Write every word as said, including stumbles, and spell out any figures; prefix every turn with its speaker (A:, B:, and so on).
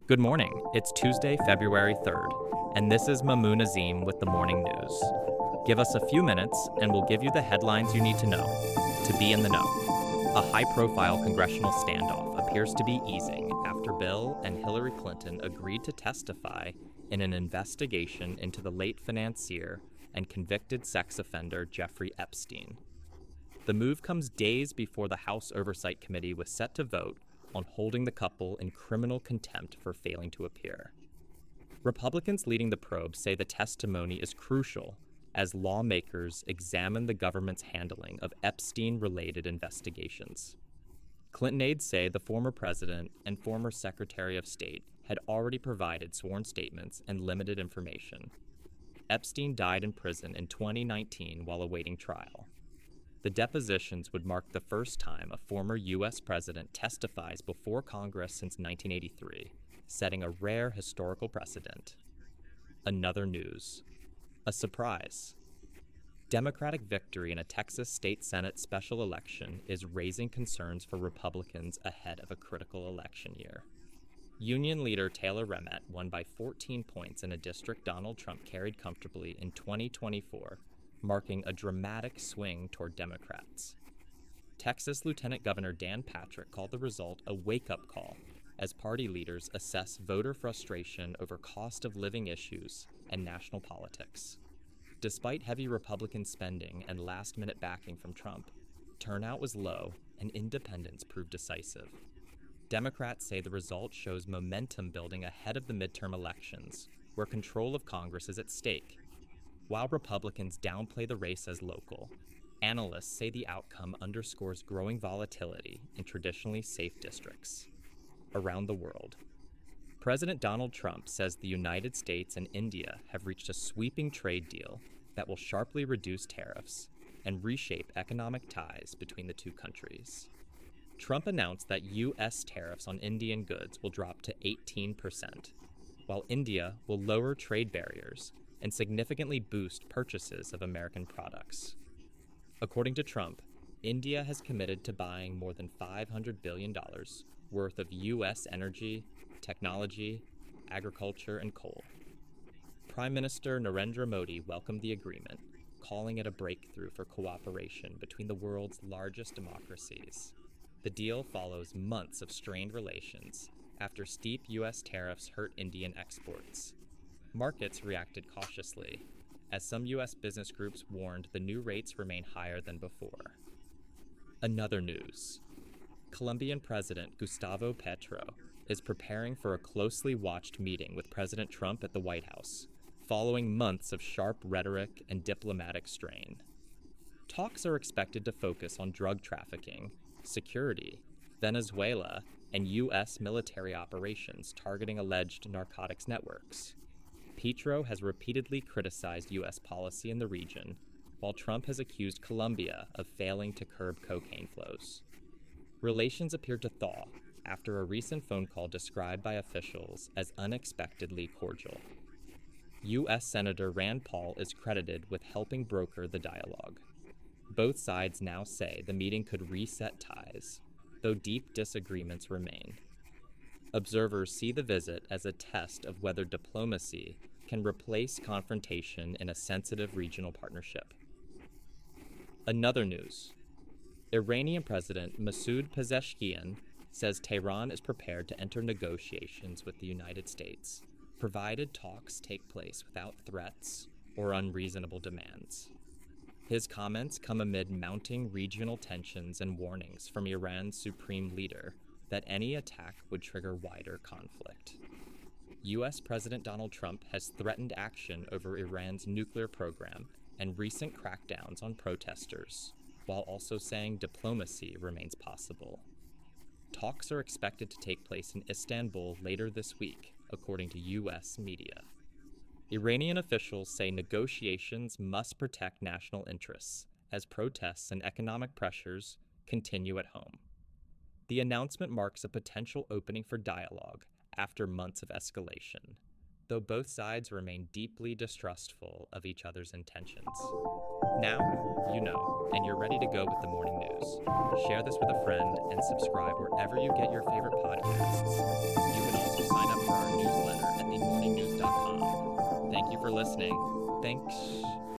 A: Good morning. It's Tuesday, February third, and this is Mamoon Azim with the Morning News. Give us a few minutes, and we'll give you the headlines you need to know to be in the know. A high-profile congressional standoff appears to be easing after Bill and Hillary Clinton agreed to testify in an investigation into the late financier and convicted sex offender Jeffrey Epstein. The move comes days before the House Oversight Committee was set to vote on holding the couple in criminal contempt for failing to appear. Republicans leading the probe say the testimony is crucial as lawmakers examine the government's handling of Epstein-related investigations. Clinton aides say the former president and former Secretary of State had already provided sworn statements and limited information. Epstein died in prison in twenty nineteen while awaiting trial. The depositions would mark the first time a former U S president testifies before Congress since nineteen eighty-three, setting a rare historical precedent. Another news. A surprise. Democratic victory in a Texas state Senate special election is raising concerns for Republicans ahead of a critical election year. Union leader Taylor Remmett won by fourteen points in a district Donald Trump carried comfortably in twenty twenty-four, marking a dramatic swing toward Democrats. Texas Lieutenant Governor Dan Patrick called the result a wake-up call as party leaders assess voter frustration over cost of living issues and national politics. Despite heavy Republican spending and last-minute backing from Trump, turnout was low and independents proved decisive. Democrats say the result shows momentum building ahead of the midterm elections, where control of Congress is at stake. While Republicans downplay the race as local, analysts say the outcome underscores growing volatility in traditionally safe districts. Around the world, President Donald Trump says the United States and India have reached a sweeping trade deal that will sharply reduce tariffs and reshape economic ties between the two countries. Trump announced that U S tariffs on Indian goods will drop to eighteen percent, while India will lower trade barriers and significantly boost purchases of American products. According to Trump, India has committed to buying more than five hundred billion dollars worth of U S energy, technology, agriculture, and coal. Prime Minister Narendra Modi welcomed the agreement, calling it a breakthrough for cooperation between the world's largest democracies. The deal follows months of strained relations after steep U S tariffs hurt Indian exports. Markets reacted cautiously, as some U S business groups warned the new rates remain higher than before. Another news. Colombian President Gustavo Petro is preparing for a closely watched meeting with President Trump at the White House, following months of sharp rhetoric and diplomatic strain. Talks are expected to focus on drug trafficking, security, Venezuela, and U S military operations targeting alleged narcotics networks. Petro has repeatedly criticized U S policy in the region, while Trump has accused Colombia of failing to curb cocaine flows. Relations appeared to thaw after a recent phone call described by officials as unexpectedly cordial. U S Senator Rand Paul is credited with helping broker the dialogue. Both sides now say the meeting could reset ties, though deep disagreements remain. Observers see the visit as a test of whether diplomacy can replace confrontation in a sensitive regional partnership. Another news. Iranian President Masoud Pezeshkian says Tehran is prepared to enter negotiations with the United States, provided talks take place without threats or unreasonable demands. His comments come amid mounting regional tensions and warnings from Iran's supreme leader that any attack would trigger wider conflict. U S President Donald Trump has threatened action over Iran's nuclear program and recent crackdowns on protesters, while also saying diplomacy remains possible. Talks are expected to take place in Istanbul later this week, according to U S media. Iranian officials say negotiations must protect national interests as protests and economic pressures continue at home. The announcement marks a potential opening for dialogue after months of escalation, though both sides remain deeply distrustful of each other's intentions. Now, you know, and you're ready to go with the morning news. Share this with a friend and subscribe wherever you get your favorite podcasts. You can also sign up for our Thank you for listening. Thanks.